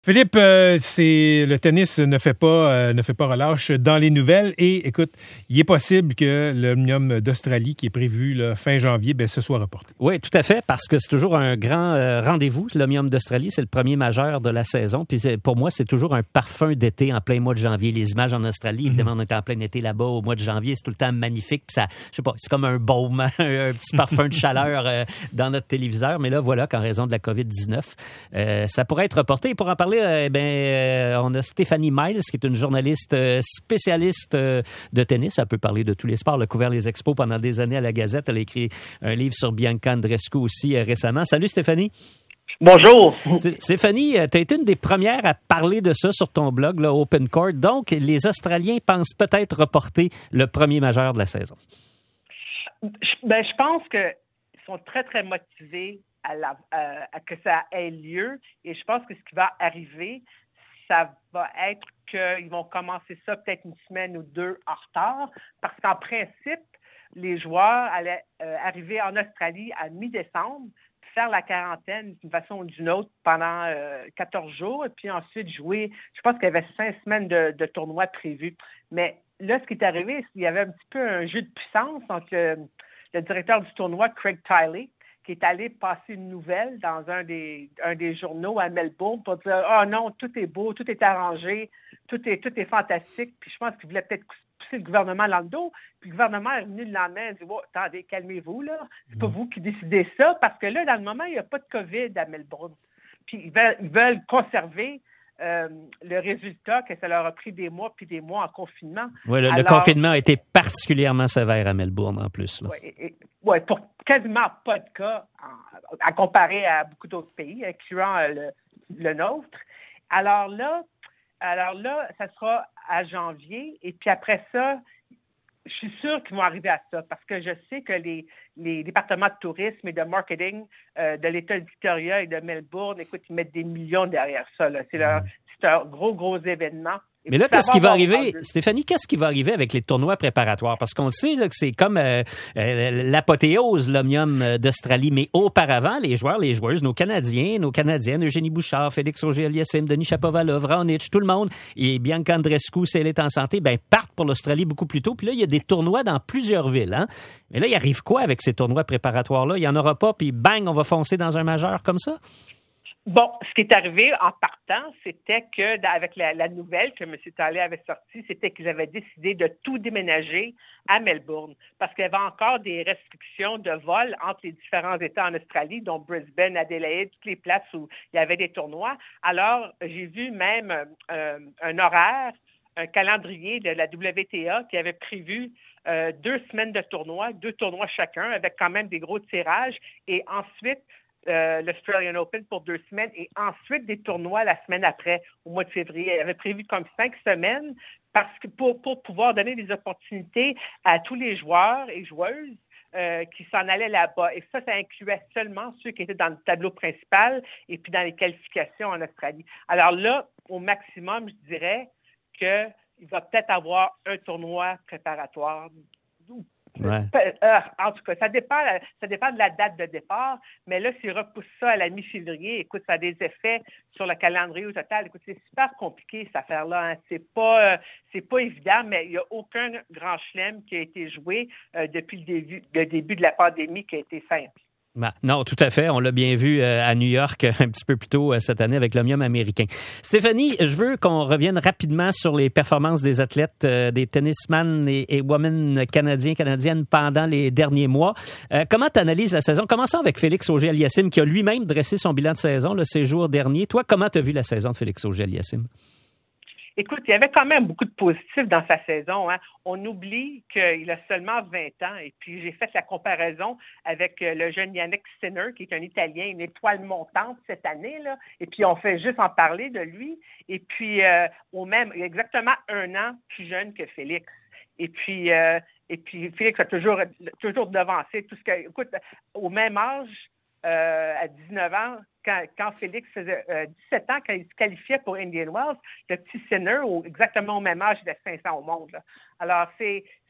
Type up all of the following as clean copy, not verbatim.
Philippe, le tennis ne fait pas relâche dans les nouvelles et écoute, il est possible que l'Omnium d'Australie qui est prévu fin janvier, se soit reporté. Oui, tout à fait, parce que c'est toujours un grand rendez-vous. L'Omnium d'Australie, c'est le premier majeur de la saison. Puis pour moi, c'est toujours un parfum d'été en plein mois de janvier. Les images en Australie, évidemment, on est en plein été là-bas au mois de janvier, c'est tout le temps magnifique. Puis ça, je sais pas, c'est comme un baume, un petit parfum de chaleur dans notre téléviseur. Mais là, voilà qu'en raison de la COVID-19, ça pourrait être reporté. Pour en parler, on a Stéphanie Miles, qui est une journaliste spécialiste de tennis. Elle peut parler de tous les sports. Elle a couvert les expos pendant des années à la Gazette. Elle a écrit un livre sur Bianca Andreescu aussi récemment. Salut Stéphanie. Bonjour. Stéphanie, tu as été une des premières à parler de ça sur ton blog, là, Open Court. Donc, les Australiens pensent peut-être reporter le premier majeur de la saison. Je pense qu'ils sont très, très motivés à que ça ait lieu. Et je pense que ce qui va arriver, ça va être qu'ils vont commencer ça peut-être une semaine ou deux en retard, parce qu'en principe, les joueurs allaient arriver en Australie à mi-décembre, faire la quarantaine d'une façon ou d'une autre pendant 14 jours, et puis ensuite jouer. Je pense qu'il y avait 5 semaines de tournoi prévus. Mais là, ce qui est arrivé, c'est qu'il y avait un petit peu un jeu de puissance entre le directeur du tournoi, Craig Tiley, qui est allé passer une nouvelle dans un des journaux à Melbourne pour dire « Ah non, tout est beau, tout est arrangé, tout est fantastique. » Puis je pense qu'il voulait peut-être pousser le gouvernement dans le dos. Puis le gouvernement est venu le lendemain et dit oh, « Attendez, calmez-vous, là. C'est pas vous qui décidez ça. » Parce que là, dans le moment, il n'y a pas de COVID à Melbourne. Puis ils veulent conserver le résultat que ça leur a pris des mois puis des mois en confinement. Oui, le confinement a été particulièrement sévère à Melbourne en plus. Oui, pour quasiment pas de cas à comparer à beaucoup d'autres pays, incluant le nôtre. Alors là, ça sera à janvier. Et puis après ça, je suis sûre qu'ils vont arriver à ça parce que je sais que les départements de tourisme et de marketing de l'État de Victoria et de Melbourne, écoute, ils mettent des millions derrière ça. Là. C'est un gros événement. Mais là, qu'est-ce qui va arriver, Stéphanie, qu'est-ce qui va arriver avec les tournois préparatoires? Parce qu'on le sait là, que c'est comme l'apothéose, l'Omnium d'Australie. Mais auparavant, les joueurs, les joueuses, nos Canadiens, nos Canadiennes, Eugénie Bouchard, Félix Auger-Aliassime, Denis Shapovalov, Raonic, tout le monde, et Bianca Andreescu, si elle est en santé, partent pour l'Australie beaucoup plus tôt. Puis là, il y a des tournois dans plusieurs villes. Hein? Mais là, il arrive quoi avec ces tournois préparatoires-là? Il n'y en aura pas, puis bang, on va foncer dans un majeur comme ça? Bon, ce qui est arrivé en partant, c'était que avec la nouvelle que M. Tiley avait sortie, c'était qu'ils avaient décidé de tout déménager à Melbourne parce qu'il y avait encore des restrictions de vol entre les différents États en Australie, dont Brisbane, Adélaïde, toutes les places où il y avait des tournois. Alors, j'ai vu même un horaire, un calendrier de la WTA qui avait prévu 2 semaines de tournois, 2 tournois chacun, avec quand même des gros tirages, et ensuite l'Australian Open pour 2 semaines et ensuite des tournois la semaine après, au mois de février. Elle avait prévu comme 5 semaines parce que pour pouvoir donner des opportunités à tous les joueurs et joueuses qui s'en allaient là-bas. Et ça incluait seulement ceux qui étaient dans le tableau principal et puis dans les qualifications en Australie. Alors là, au maximum, je dirais qu'il va peut-être avoir un tournoi préparatoire. Ouais. En tout cas, ça dépend de la date de départ, mais là, s'ils repoussent ça à la mi-février, écoute, ça a des effets sur le calendrier au total. Écoute, c'est super compliqué, cette affaire-là. Hein. C'est pas évident, mais il n'y a aucun grand chelem qui a été joué depuis le début de la pandémie qui a été simple. Non, tout à fait. On l'a bien vu à New York un petit peu plus tôt cette année avec l'Omnium américain. Stéphanie, je veux qu'on revienne rapidement sur les performances des athlètes, des tennisman et women canadiennes pendant les derniers mois. Comment tu analyses la saison? Commençons avec Félix Auger-Aliassime qui a lui-même dressé son bilan de saison ces jours derniers. Toi, comment tu as vu la saison de Félix Auger-Aliassime? Écoute, il y avait quand même beaucoup de positifs dans sa saison. Hein. On oublie qu'il a seulement 20 ans. Et puis, j'ai fait la comparaison avec le jeune Yannick Sinner, qui est un Italien, une étoile montante cette année. Là. Et puis, on fait juste en parler de lui. Et puis, exactement 1 an plus jeune que Félix. Et puis Félix a toujours devancé tout ce que... Écoute, au même âge, à 19 ans, quand Félix faisait 17 ans, quand il se qualifiait pour Indian Wells, le petit Sinner, exactement au même âge, il était 500 au monde. Là. Alors, c'est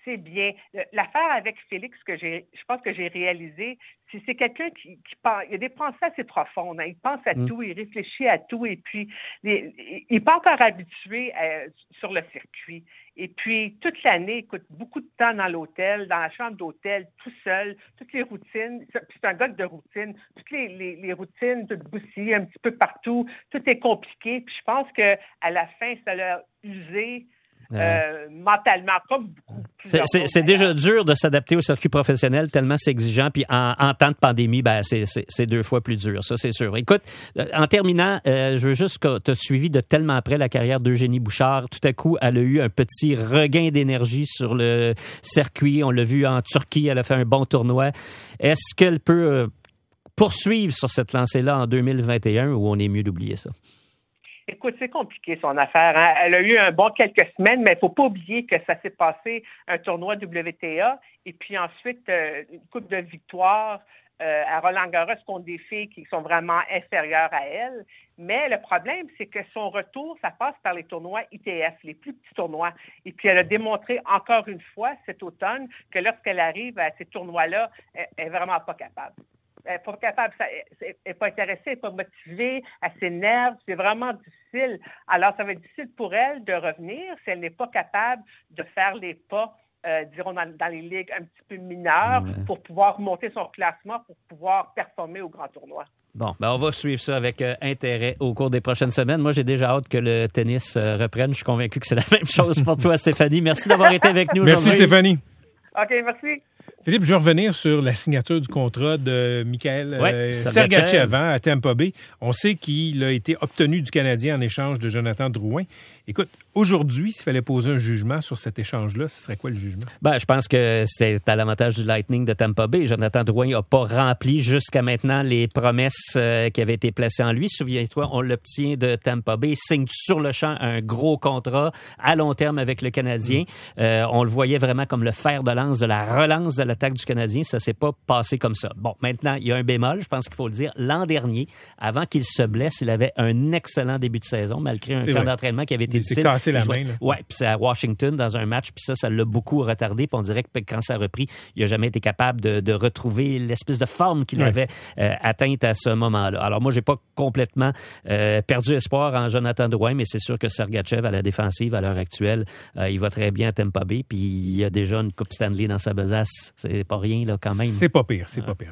c'est bien. L'affaire avec Félix, je pense que j'ai réalisé, c'est quelqu'un qui pense, il a des pensées assez profondes. Hein. Il pense à tout, il réfléchit à tout, et puis il n'est pas encore habitué sur le circuit. Et puis, toute l'année, écoute, beaucoup de temps dans l'hôtel, dans la chambre d'hôtel, tout seul, toutes les routines. C'est un gars de routine. Toutes les routines, toutes bousillées un petit peu partout. Tout est compliqué. Puis je pense qu'à la fin, ça l'a usé mentalement, comme beaucoup. C'est déjà dur de s'adapter au circuit professionnel, tellement c'est exigeant. Puis en temps de pandémie, c'est 2 fois plus dur, ça, c'est sûr. Écoute, en terminant, je veux juste que tu as suivi de tellement près la carrière d'Eugénie Bouchard. Tout à coup, elle a eu un petit regain d'énergie sur le circuit. On l'a vu en Turquie, elle a fait un bon tournoi. Est-ce qu'elle peut poursuivre sur cette lancée-là en 2021 ou on est mieux d'oublier ça? Écoute, c'est compliqué son affaire. Hein? Elle a eu un bon quelques semaines, mais il ne faut pas oublier que ça s'est passé un tournoi WTA et puis ensuite une coupe de victoires à Roland-Garros contre des filles qui sont vraiment inférieures à elle. Mais le problème, c'est que son retour, ça passe par les tournois ITF, les plus petits tournois. Et puis elle a démontré encore une fois cet automne que lorsqu'elle arrive à ces tournois-là, elle n'est vraiment pas capable. Elle n'est pas capable, elle n'est pas intéressée, elle n'est pas motivée, elle s'énerve, c'est vraiment difficile. Alors, ça va être difficile pour elle de revenir si elle n'est pas capable de faire les pas, dirons, dans les ligues un petit peu mineures pour pouvoir monter son classement, pour pouvoir performer au grand tournoi. Bon, on va suivre ça avec intérêt au cours des prochaines semaines. Moi, j'ai déjà hâte que le tennis reprenne. Je suis convaincu que c'est la même chose pour toi, Stéphanie. Merci d'avoir été avec nous aujourd'hui. Merci, Stéphanie. OK, merci. Philippe, je vais revenir sur la signature du contrat de Mikhail Sergachev à Tampa Bay. On sait qu'il a été obtenu du Canadien en échange de Jonathan Drouin. Écoute, aujourd'hui, s'il fallait poser un jugement sur cet échange-là, ce serait quoi le jugement? Je pense que c'était à l'avantage du Lightning de Tampa Bay. Jonathan Drouin n'a pas rempli jusqu'à maintenant les promesses qui avaient été placées en lui. Souviens-toi, on l'obtient de Tampa Bay, signe sur le champ un gros contrat à long terme avec le Canadien. On le voyait vraiment comme le fer de lance de la relance de l'attaque du Canadien. Ça s'est pas passé comme ça. Bon, maintenant, il y a un bémol, je pense qu'il faut le dire. L'an dernier, avant qu'il se blesse, il avait un excellent début de saison, malgré un camp d'entraînement qui avait été difficile. Il s'est cassé la main. Oui, puis c'est à Washington, dans un match, puis ça l'a beaucoup retardé. Puis on dirait que quand ça a repris, il n'a jamais été capable de retrouver l'espèce de forme qu'il avait atteinte à ce moment-là. Alors moi, j'ai pas complètement perdu espoir en Jonathan Drouin, mais c'est sûr que Sergachev, à la défensive, à l'heure actuelle, il va très bien à Tampa Bay, puis il y a déjà une Coupe Stanley dans sa besace. C'est pas rien, là, quand même. C'est pas pire, c'est pas pire.